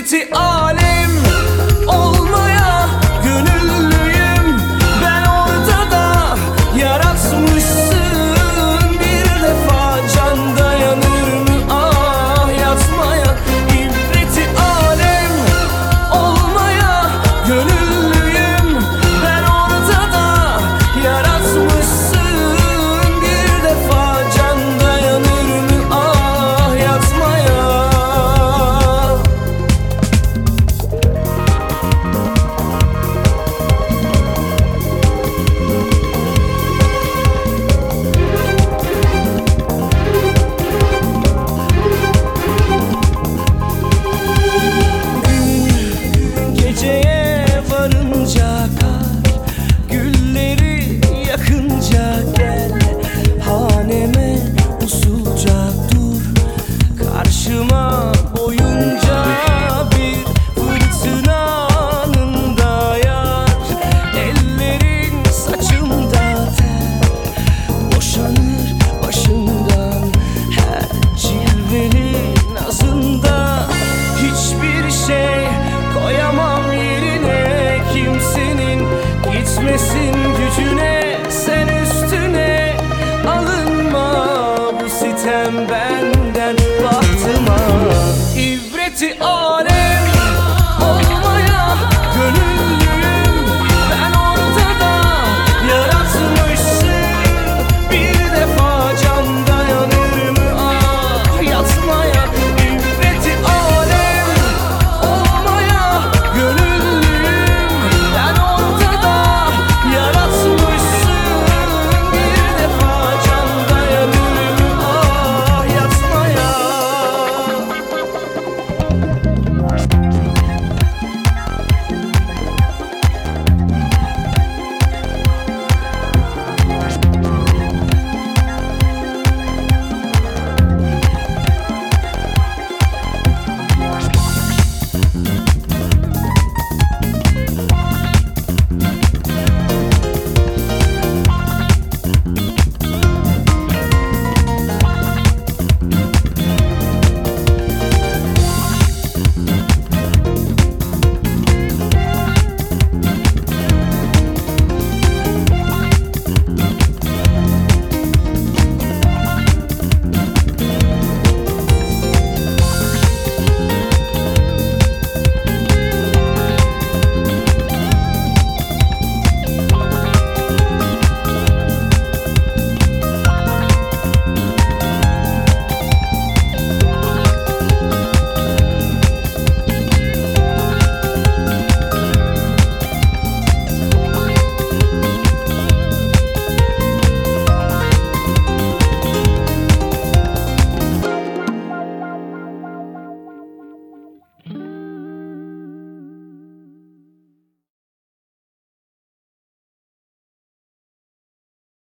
İbreti alem olmaya gönüllüyüm. Ben ortada yaratmışsın, bir defa can dayanır mı ah yatmaya. İbreti alem olmaya gönüllüyüm. Ben ortada yaratmışsın, bir defa can dayanır mı ah yatmaya. Geceye varınca kar, gülleri yakınca gel. Haneme usulca dur, karşıma boyunca bir fırtına anında yar. Ellerin saçımda ter, boşanır başımdan her cilveli nazında. Hiçbir şey koyamam yerine, kimsenin gitmesin gücüne. Sen üstüne alınma, bu sitem benden bahtıma. İbreti alem olmaya gönüllüyüm. Ben ortada yaratmışsın, bir defa can dayanır mı ah yatmaya. İbreti alem olmaya gönüllüyüm. Ben ortada yaratmışsın, bir defa can dayanır mı ah yatmaya.